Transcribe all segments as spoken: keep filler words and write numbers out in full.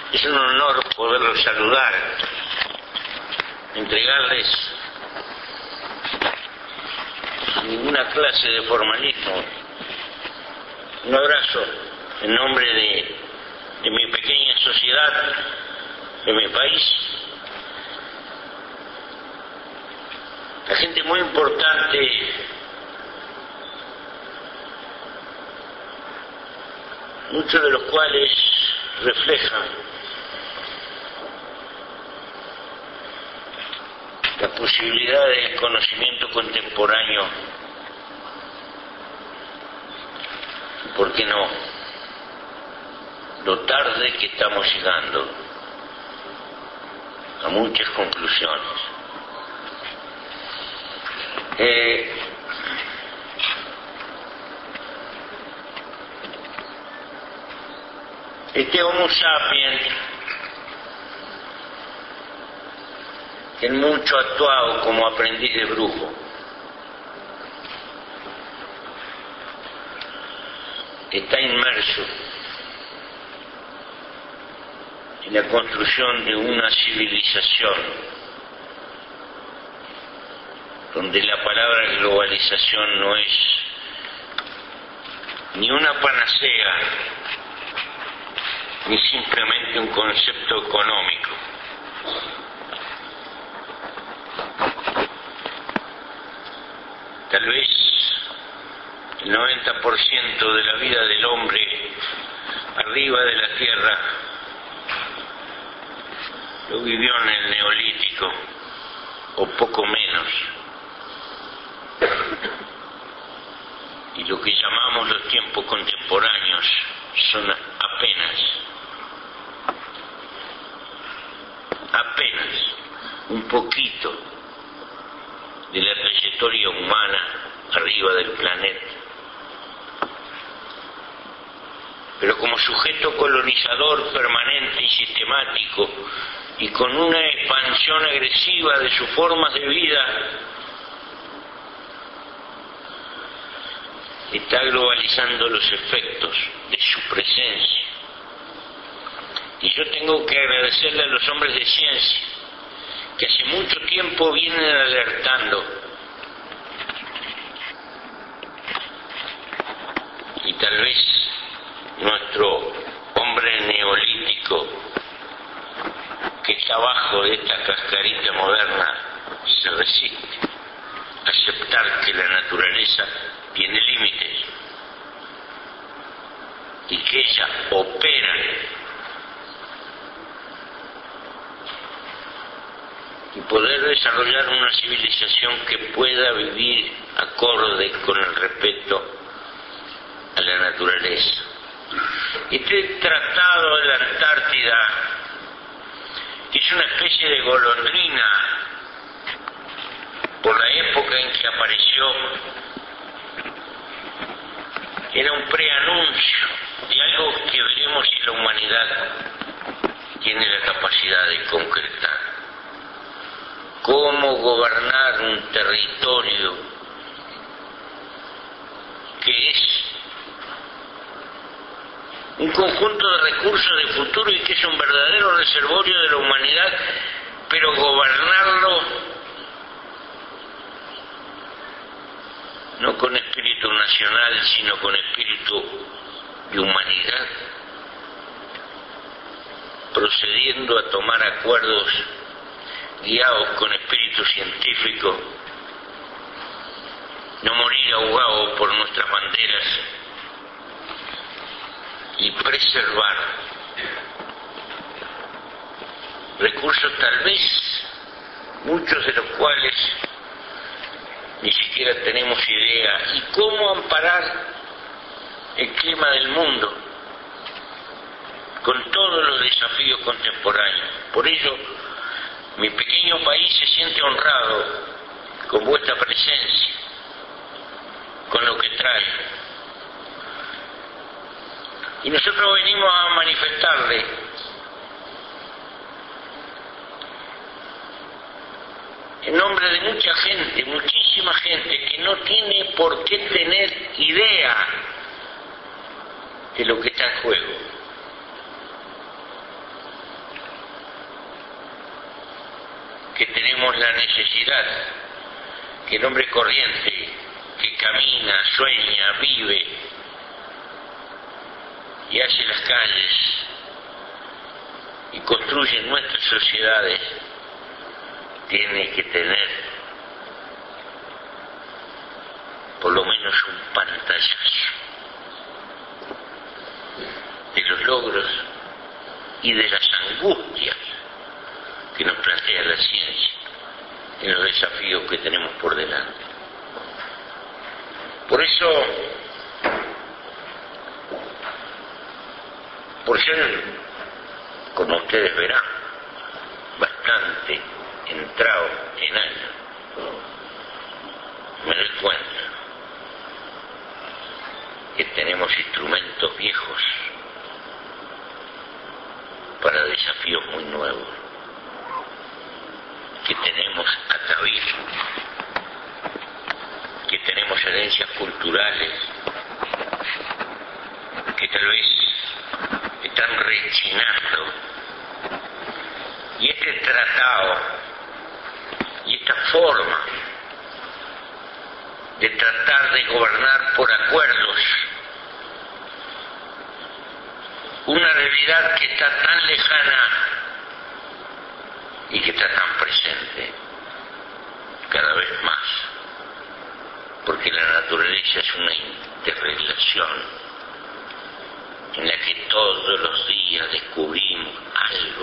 Es un honor poderlos saludar, entregarles sin ninguna clase de formalismo un abrazo en nombre de, de mi pequeña sociedad, de mi país. La gente muy importante muchos de los cuales reflejan la posibilidad del conocimiento contemporáneo, ¿por qué no?, lo tarde que estamos llegando a muchas conclusiones. Eh, este Homo sapiens, que en mucho ha actuado como aprendiz de brujo, está inmerso en la construcción de una civilización donde la palabra globalización no es ni una panacea ni simplemente un concepto económico. Tal vez el noventa por ciento de la vida del hombre arriba de la tierra lo vivió en el Neolítico, o poco menos. Y lo que llamamos los tiempos contemporáneos son apenas, apenas un poquito de la trayectoria humana arriba del planeta. Pero como sujeto colonizador permanente y sistemático, y con una expansión agresiva de sus formas de vida, está globalizando los efectos de su presencia. Y yo tengo que agradecerle a los hombres de ciencia que hace mucho tiempo vienen alertando, y tal vez nuestro hombre neolítico que está abajo de esta cascarita moderna se resiste a aceptar que la naturaleza tiene límites y que ella opera y poder desarrollar una civilización que pueda vivir acorde con el respeto a la naturaleza. Este tratado de la Antártida es una especie de golondrina por la época en que apareció. Era un preanuncio de algo que veremos si la humanidad tiene la capacidad de concretar. Cómo gobernar un territorio que es un conjunto de recursos de futuro y que es un verdadero reservorio de la humanidad, pero gobernarlo no con espíritu nacional, sino con espíritu de humanidad, procediendo a tomar acuerdos guiados con espíritu científico, no morir ahogados por nuestras banderas y preservar recursos tal vez muchos de los cuales ni siquiera tenemos idea, y cómo amparar el clima del mundo con todos los desafíos contemporáneos. Por ello, mi pequeño país se siente honrado con vuestra presencia, con lo que trae. Y nosotros venimos a manifestarle en nombre de mucha gente, muchísima gente que no tiene por qué tener idea de lo que está en juego. que tenemos la necesidad que el hombre corriente, que camina, sueña, vive y hace las calles y construye nuestras sociedades, tiene que tener por lo menos un pantallazo de los logros y de las angustias que nos plantea la ciencia en los desafíos que tenemos por delante. Por eso, por ser, como ustedes verán, bastante entrado en años, me doy cuenta que tenemos instrumentos viejos para desafíos muy nuevos, que tenemos atavismos, que tenemos herencias culturales que tal vez están rechinando, y este tratado y esta forma de tratar de gobernar por acuerdos una realidad que está tan lejana y que está tan presente cada vez más, porque la naturaleza es una interrelación en la que todos los días descubrimos algo.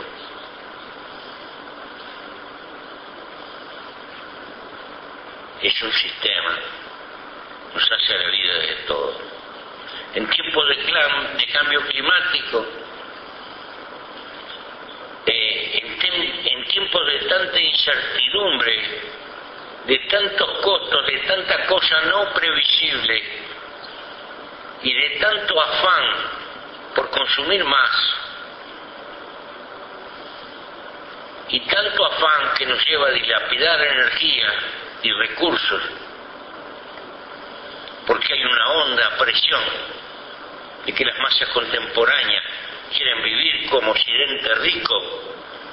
Es un sistema, nos hace la vida de todo. En tiempos de, clam, de cambio climático, eh, en, tem, en tiempos de tanta incertidumbre, de tantos costos, de tanta cosa no previsible y de tanto afán por consumir más, y tanto afán que nos lleva a dilapidar energía y recursos, porque hay una honda presión de que las masas contemporáneas quieren vivir como Occidente rico,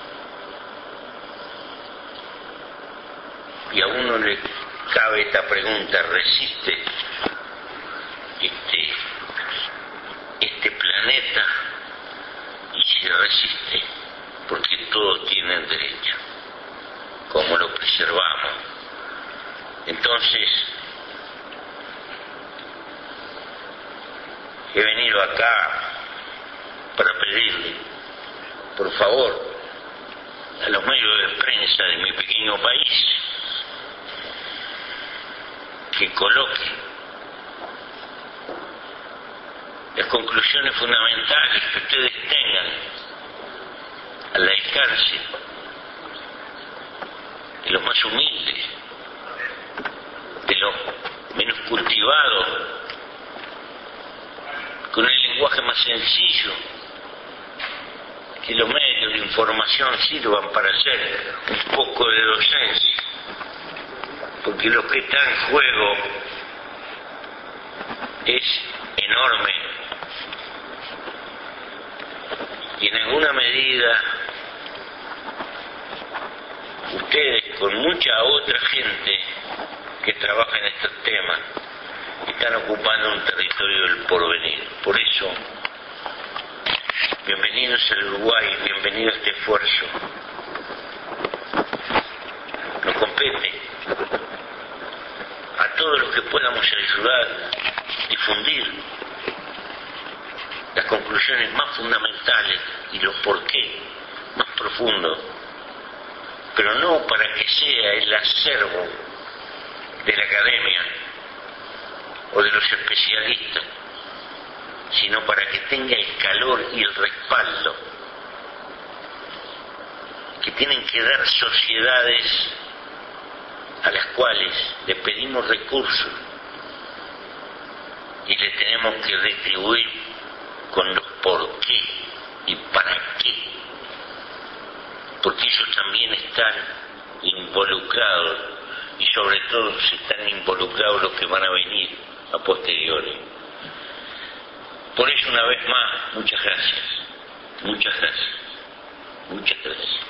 y a uno le cabe esta pregunta: ¿resiste este, este planeta? Y si resiste, porque todos tienen derecho, ¿cómo lo preservamos? Entonces, he venido acá para pedirle, por favor, a los medios de prensa de mi pequeño país, que coloque las conclusiones fundamentales que ustedes tengan al alcance de los más humildes, de los menos cultivados, con el lenguaje más sencillo, que los medios de información sirvan para hacer un poco de docencia, porque lo que está en juego es enorme, y en alguna medida ustedes, con mucha otra gente que trabaja en estos temas, están ocupando un territorio del porvenir. Por eso, bienvenidos al Uruguay, bienvenidos a este esfuerzo. Nos compete a todos los que podamos ayudar, difundir las conclusiones más fundamentales y los porqué más profundos, pero no para que sea el acervo de la academia o de los especialistas, sino para que tenga el calor y el respaldo que tienen que dar sociedades a las cuales le pedimos recursos y le tenemos que retribuir con los por qué y para qué, porque ellos también están involucrados, y sobre todo si están involucrados los que van a venir a posteriori. Por eso, una vez más, muchas gracias, muchas gracias, muchas gracias.